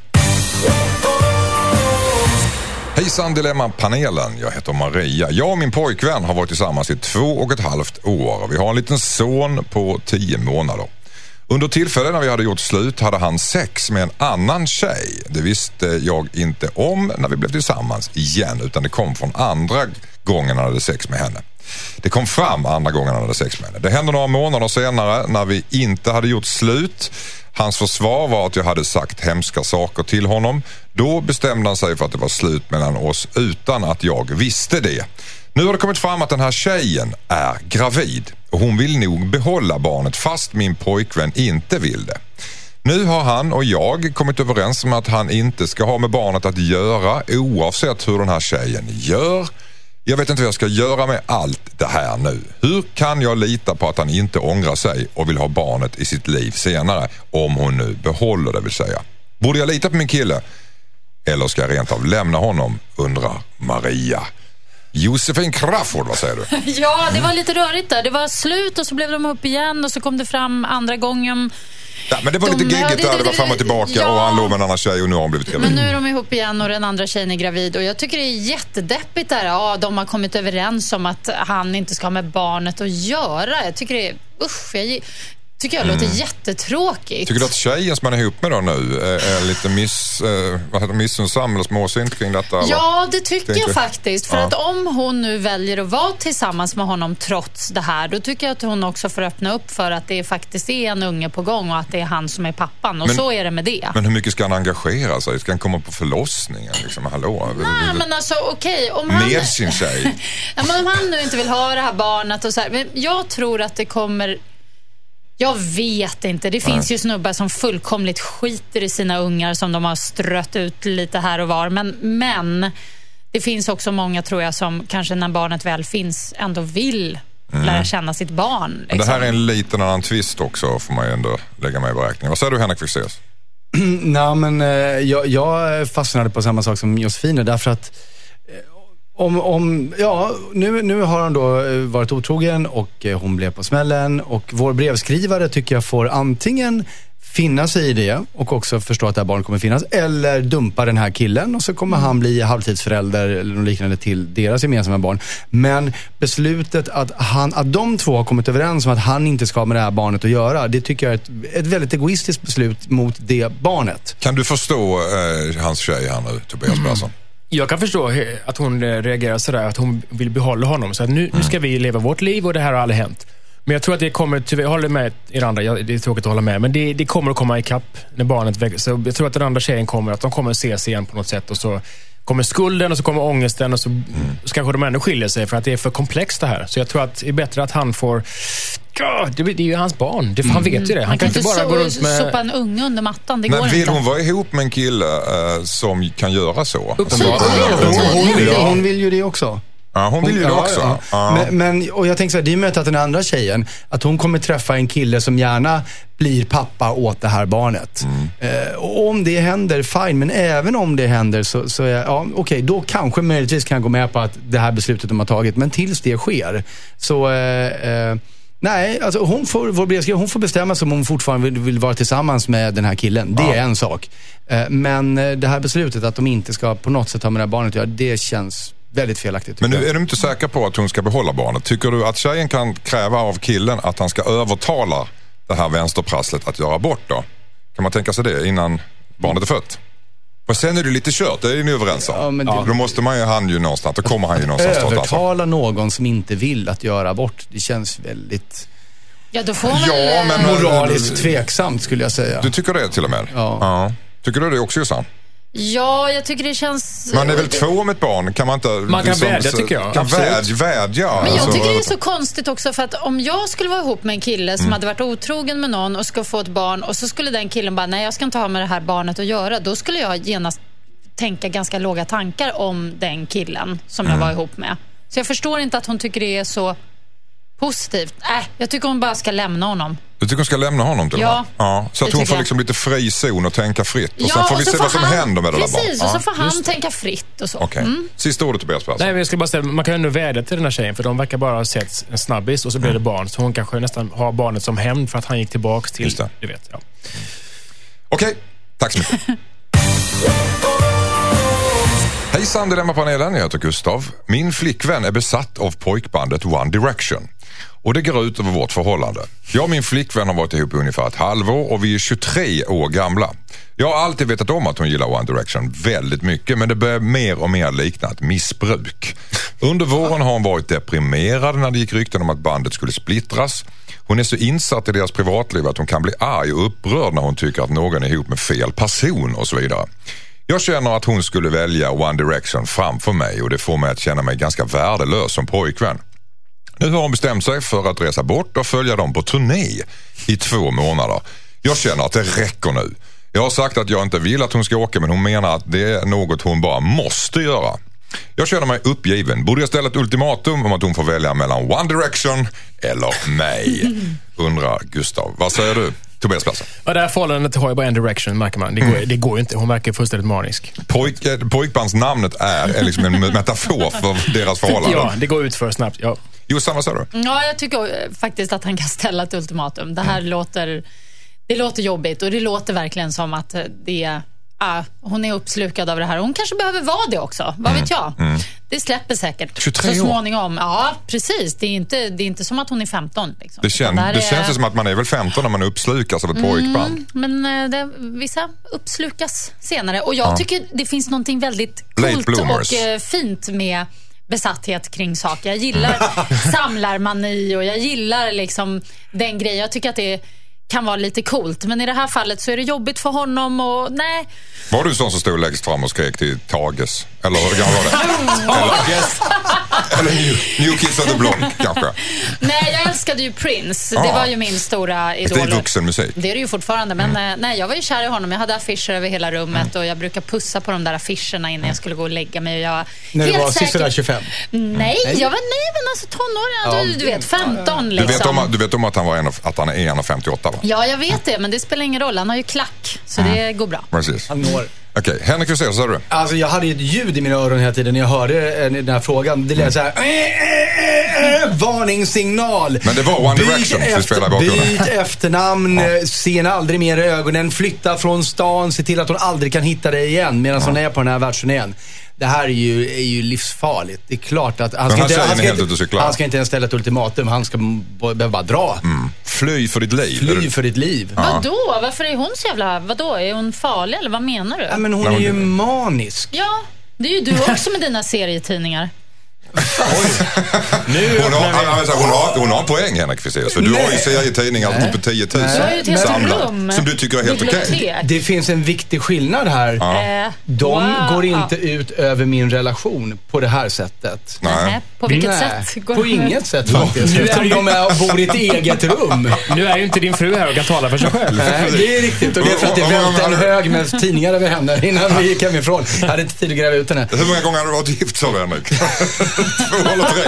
Hejsan Dilemma-panelen, jag heter Maria. Jag och min pojkvän har varit tillsammans i två och ett halvt år. Vi har en liten son på tio månader. Under tillfället när vi hade gjort slut hade han sex med en annan tjej. Det visste jag inte om när vi blev tillsammans igen, utan det kom från andra gången han hade sex med henne. Det kom fram andra gången han hade sex med henne. Det hände några månader senare när vi inte hade gjort slut. Hans försvar var att jag hade sagt hemska saker till honom. Då bestämde han sig för att det var slut mellan oss utan att jag visste det. Nu har det kommit fram att den här tjejen är gravid och hon vill nog behålla barnet fast min pojkvän inte vill det. Nu har han och jag kommit överens om att han inte ska ha med barnet att göra oavsett hur den här tjejen gör. Jag vet inte vad jag ska göra med allt det här nu. Hur kan jag lita på att han inte ångrar sig och vill ha barnet i sitt liv senare om hon nu behåller det vill säga? Borde jag lita på min kille? Eller ska jag rent av lämna honom, undrar Maria. Josefin Crafoord, vad säger du? Ja, det var lite rörigt där. Det var slut och så blev de upp igen och så kom det fram andra gången. Ja, men det var de, lite giggigt där, det var fram och tillbaka ja. Och han låg med en annan tjej och nu har hon blivit gravid. Men nu är de ihop igen och den andra tjejen är gravid och jag tycker det är jättedeppigt där. Ja, de har kommit överens om att han inte ska ha med barnet att göra. Jag tycker det är, usch, jag tycker jag låter mm. jättetråkigt. Tycker du att tjejen som man är ihop med då nu är, är lite miss, eh, vad heter missunnsam eller småsint kring detta? Eller? Ja, det tycker jag faktiskt. För ja. att om hon nu väljer att vara tillsammans med honom trots det här, då tycker jag att hon också får öppna upp för att det faktiskt är en unge på gång och att det är han som är pappan. Och men, så är det med det. Men hur mycket ska han engagera sig? Ska han komma på förlossningen? Liksom, hallå? Nej, men alltså okej. Okay, med han, sin tjej? ja, men om han nu inte vill ha det här barnet och så här, men jag tror att det kommer... Jag vet inte. Det finns Nej. ju snubbar som fullkomligt skiter i sina ungar som de har strött ut lite här och var. Men, men det finns också många, tror jag, som kanske när barnet väl finns ändå vill mm. lära känna sitt barn. Liksom. Men det här är en liten annan twist också, får man ju ändå lägga med i beräkningen. Vad säger du, Henrik Fexeus? Nej, men jag, jag fastnade på samma sak som Josefin, därför att Om, om, ja, nu, nu har han då varit otrogen och hon blev på smällen och vår brevskrivare tycker jag får antingen finna sig i det och också förstå att det här barnet kommer finnas eller dumpa den här killen och så kommer mm. han bli halvtidsförälder eller något liknande till deras gemensamma barn. Men beslutet att, han, att de två har kommit överens om att han inte ska ha med det här barnet att göra, det tycker jag är ett, ett väldigt egoistiskt beslut mot det barnet. Kan du förstå eh, hans tjej här nu, Tobias Persson? Mm. Jag kan förstå att hon reagerar sådär, att hon vill behålla honom. Så att nu, mm. nu ska vi leva vårt liv och det här har aldrig hänt. Men jag tror att det kommer, tyvärr, jag håller med er andra, jag, det är tråkigt att hålla med, men det, det kommer att komma ikapp när barnet växer. Så jag tror att den andra tjejen kommer, att de kommer att ses igen på något sätt och så kommer skulden och så kommer ångesten och så, mm. så kanske de ändå skiljer sig för att det är för komplext det här. Så jag tror att det är bättre att han får, ja, det, det är ju hans barn, det, mm. han vet ju det. Han, han kan, kan inte bara så, gå runt med... sopa en unge under mattan, det men går vill inte. Hon vara ihop med en kille uh, som kan göra så? Alltså, hon, hon, vill, hon vill ju det också. Ja, hon vill ju det också. Ja, ja. Men, men, och jag tänker så här, det är möjligt att den andra tjejen, att hon kommer träffa en kille som gärna blir pappa åt det här barnet. Mm. Eh, och om det händer, fine. Men även om det händer så, så är, ja, okej, okay, då kanske möjligtvis kan jag gå med på att det här beslutet de har tagit. Men tills det sker så... Eh, eh, nej, alltså hon får, vår brevskrivare, hon får bestämma sig om hon fortfarande vill, vill vara tillsammans med den här killen. Det ja. är en sak. Eh, men det här beslutet att de inte ska på något sätt ha med det här barnet att göra, det känns... väldigt felaktigt. Men nu är du inte säker på att hon ska behålla barnet. Tycker du att tjejen kan kräva av killen att han ska övertala det här vänsterprasslet att göra abort då? Kan man tänka sig det innan barnet är fött? Och sen är det lite kört, det är ni överens om. Ja, men det... ja, då måste man ju, han ju någonstans, då kommer han ju någonstans. Övertala någon som inte vill att göra abort, det känns väldigt... Ja, då får man ja, men, moraliskt tveksamt skulle jag säga. Du tycker det till och med? Ja. ja. Tycker du det också, Jossan? Ja, jag tycker det känns... Man är väl två om ett barn, kan man inte... Man kan liksom, vädja, tycker jag. Kan vädja, vädja. Men jag alltså, tycker det är så konstigt också, för att om jag skulle vara ihop med en kille som mm. hade varit otrogen med någon och ska få ett barn, och så skulle den killen bara, nej jag ska inte ha med det här barnet att göra, då skulle jag genast tänka ganska låga tankar om den killen som mm. jag var ihop med. Så jag förstår inte att hon tycker det är så positivt. Äh, jag tycker hon bara ska lämna honom. Du tycker hon ska lämna honom till ja, ja, så att hon får liksom lite fri zon och tänka fritt. Och ja, sen får vi se vad som han, händer med det där barnet. Precis, och så får han tänka fritt och så. Okay. Mm. Sista ordet Tobias Persson. Nej, men jag skulle bara säga, man kan ju ändå vädja till den här tjejen, för de verkar bara ha sett en snabbis och så blir mm. det barn. Så hon kanske nästan har barnet som hämnd för att han gick tillbaks till, du vet. Ja. Mm. Okej, okay. Tack så mycket. Hejsan, det är Emma-panelen. Jag heter Gustav. Min flickvän är besatt av pojkbandet One Direction. Och det går ut över vårt förhållande. Jag och min flickvän har varit ihop ungefär ett halvår och vi är tjugotre år gamla. Jag har alltid vetat om att hon gillar One Direction väldigt mycket, men det börjar mer och mer likna ett missbruk. Under våren har hon varit deprimerad när det gick rykten om att bandet skulle splittras. Hon är så insatt i deras privatliv att hon kan bli arg och upprörd när hon tycker att någon är ihop med fel person och så vidare. Jag känner att hon skulle välja One Direction framför mig och det får mig att känna mig ganska värdelös som pojkvän. Nu har hon bestämt sig för att resa bort och följa dem på turné i två månader. Jag känner att det räcker nu. Jag har sagt att jag inte vill att hon ska åka, men hon menar att det är något hon bara måste göra. Jag känner mig uppgiven. Borde jag ställa ett ultimatum om att hon får välja mellan One Direction eller mig? Undrar Gustav. Vad säger du? Tobias Persson. Ja, det här förhållandet har ju bara en direction, märker man. Det går, mm. det går ju inte. Hon verkar fullständigt manisk. Pojk, pojkbandsnamnet är, är liksom en metafor för deras förhållande. Ja, det går ut för snabbt. Ja. Jossan, vad säger du? Ja, jag tycker faktiskt att han kan ställa ett ultimatum. Det här mm. låter, det låter jobbigt och det låter verkligen som att det ah, hon är uppslukad av det här. Hon kanske behöver vara det också. Vad vet jag? Mm. Det släpper säkert tjugotre så småningom. Ja, precis. Det är inte, det är inte som att hon är femton. Liksom. Det, kän, det är... känns som att man är väl femton när man uppslukas av ett mm, pojkband. Men det, vissa uppslukas senare. Och jag ja. tycker det finns någonting väldigt coolt och eh, fint med besatthet kring saker. Jag gillar samlarmani och jag gillar liksom den grejen. Jag tycker att det kan vara lite coolt, men i det här fallet så är det jobbigt för honom och nej. Var du sån som stod längst fram och skrek till Tages? Eller hur gammal var det? Tages? Eller New, New Kids on the Block kanske? Nej, jag älskade ju Prince. Det ah. var ju min stora idol. Det är vuxenmusik. Det är det ju fortfarande, men mm. nej, jag var ju kär i honom. Jag hade affischer över hela rummet mm. och jag brukar pussa på de där affischerna innan mm. jag skulle gå och lägga mig. Och jag När du var säker... där tjugofem? Nej, mm. jag var nej, men alltså tonåring. Ja, du, du vet, femton liksom. Du vet om, du vet om att han, var en, att han är en komma femtioåtta, va? Ja, jag vet det, men det spelar ingen roll. Han har ju klack, så mm. det går bra. Precis. Han når. Okej, okay. Henrik, hur säger du? Så du? Alltså, jag hade ett ljud i mina öron hela tiden när jag hörde den här frågan. Det lät så här... Äh, äh, äh, varningssignal. Men det var One byt Direction efter, som spelar i bakgrunden. Byt efternamn, ja. Se henne aldrig mer i ögonen, flytta från stan, se till att hon aldrig kan hitta dig igen medan ja. hon är på den här världsturnén. Det här är ju, är ju livsfarligt. Det är klart att han ska, inte, han, ska inte, han ska inte ens ställa ett ultimatum. Han ska behöva bara dra. Mm. Fly för ditt liv. Fly för ditt liv. Ja. Vadå? Varför är hon så jävla... Vadå? Är hon farlig eller vad menar du? Ja, men hon Nej, är ju hon... manisk. Ja, det är ju du också med dina serietidningar. Nu hon, har, alltså, hon, har, hon har en poäng, Henrik Fexeus. För du har ju serietidningar typ på tio tusen samlade som du tycker är helt okej. Okay. Det finns en viktig skillnad här. Ja. De wow. går inte ut över min relation på det här sättet. Nej. På vilket Nej. sätt? Går på inget sätt faktiskt. Eftersom de är, bor i ett eget rum. Nu är ju inte din fru här och kan tala för sig själv. Nej, det är riktigt. Och det är för att det välte en hög med tidningar över henne innan vi gick hemifrån. Jag hade inte tid att gräva ut henne. Hur många gånger har du varit gift, så Henrik? Två eller tre.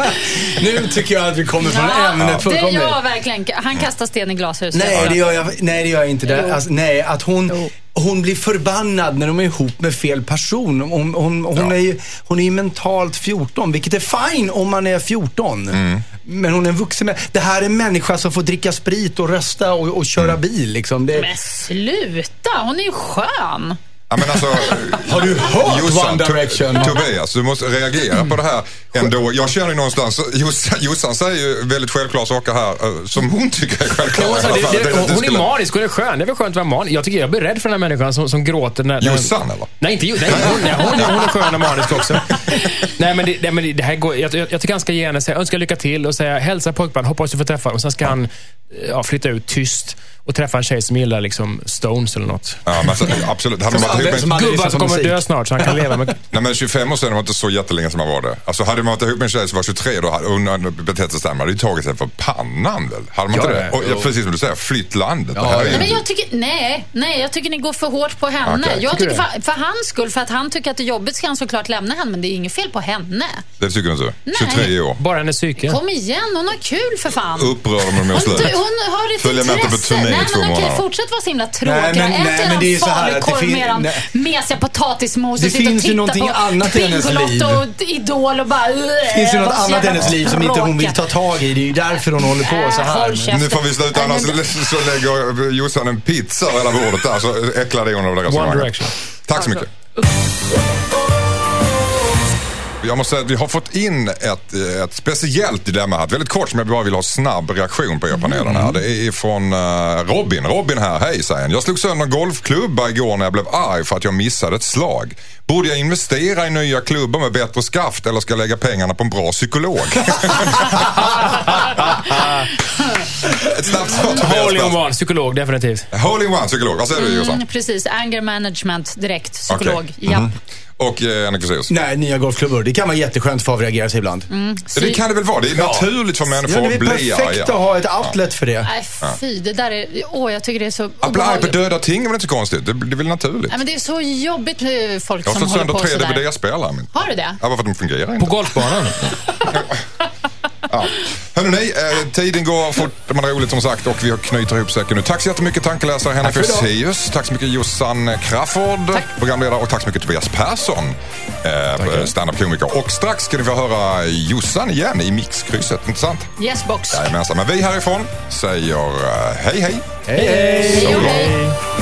Nu tycker jag att vi kommer från ja, ämnet fullkomligt. Det gör verkligen. Han kastar sten i glashuset. Nej, det gör jag, nej, det gör jag inte. Det. Alltså, nej, att hon... Hon blir förbannad när de är ihop med fel person. Hon, hon, hon, ja. är, ju, hon är ju mentalt fjorton, vilket är fine om man är fjorton. Mm. Men hon är en vuxen. Det här är en människa som får dricka sprit och rösta och, och köra mm. bil. Liksom. Det... Men sluta, hon är ju skön. Ja, men alltså, har du hört Jossan, One Direction? Tobias, du måste reagera på det här ändå. Jag känner ju någonstans, Jossan, Jossan säger ju väldigt självklara saker här som hon tycker är självklara. Ja, det, det, det, hon skulle... är manisk, hon är skön. Det är väl skönt att vara manisk. Jag tycker jag blir rädd för den här människan som, som gråter. När, när Jossan hon... eller? Nej, inte Jossan. Hon, nej, hon, hon, hon är skön och manisk också. Nej, men det, det, men det här går... Jag, jag, jag tycker han ska ge henne säga, önska lycka till och säga hälsa pojkbarn, hoppas du får träffa. Och sen ska han ja, flytta ut tyst och träffa en tjej som gillar liksom Stones eller något. Ja, men alltså, absolut. Han som aldrig, som gubbar som kommer dö snart så han kan leva med... Nej, men tjugofem år sedan var inte så jättelänge som man var det. Alltså hade man varit ihop med en tjej som var tjugotre då hade hon betett sig stämma. hade ju tagit sig för pannan väl? Hade man ja, inte det? Och, ja, precis som du säger, flytt landet. Ja, här nej, men jag tycker, nej, nej, jag tycker ni går för hårt på henne. Okay. Jag tycker för, för hans skull, för att han tycker att det är jobbigt ska han såklart lämna henne, men det är inget fel på henne. Det tycker du inte? Nej. tjugotre år. Bara hennes psyke. Kom igen, hon har kul för fan. Upprör med mig och slut. Hon, hon har ett Följa intresse. Med på turné nej, två men okej, månader. fortsätt vara så himla tråkiga. Nej, men, nej, men det är ju så här att det finns med mesiga potatismos det och sitta finns och ju någonting på annat i hennes liv. och Idol och bara det finns ju något annat i hennes liv som inte hon vill ta tag i. Det är ju därför hon håller på så här. Nu får vi sluta, annars så lägger Jossan en pizza över hela bordet där, så äcklar det hon av det resonemanget. One Direction. Tack så mycket. Jag måste säga att vi har fått in ett, ett speciellt dilemma här. Väldigt kort som jag bara vill ha snabb reaktion på er panelen här. Det är från uh, Robin. Robin här, hej säger han. Jag slog sönder en golfklubba igår när jag blev arg för att jag missade ett slag. Borde jag investera i nya klubbar med bättre skaft eller ska jag lägga pengarna på en bra psykolog? Ett snabbt svar. Hole in one, psykolog, definitivt. Hole in one, psykolog. Vad säger du, Jossan? Mm, precis, anger management direkt, psykolog. Okay. Japp. Mm. Och eh, Henrik Fexeus? Nej, nya golfklubbor. Det kan vara jätteskönt för att reagera sig ibland. Mm, det kan det väl vara. Det är ja. naturligt för människor ja, att bli arga. Det är perfekt att ha ett outlet ja. för det. Nej, fy. Det där är... Åh, jag tycker det är så... Att bli arg på döda ting är väl inte så konstigt. Det, det är väl naturligt. Nej, men det är så jobbigt med folk som håller på sådär. Jag har stått sönder tre D V D-spelare. Har du det? Ja, varför de fungerar inte. På golfbanan? Ja. Hörrni, eh, tiden går fort, man har roligt som sagt och vi har knyter ihop säcken nu. Tack så jättemycket tankeläsare Henrik Fexeus. Tack så mycket Jossan Crafoord, tack. programledare, och tack så mycket Tobias Persson, eh, stand-up-komiker. Och strax ska ni få höra Jossan igen i mixkrysset, inte sant? Yes, box. Jajamensan, men vi härifrån säger uh, hej hej. Hej hej. hej, hej.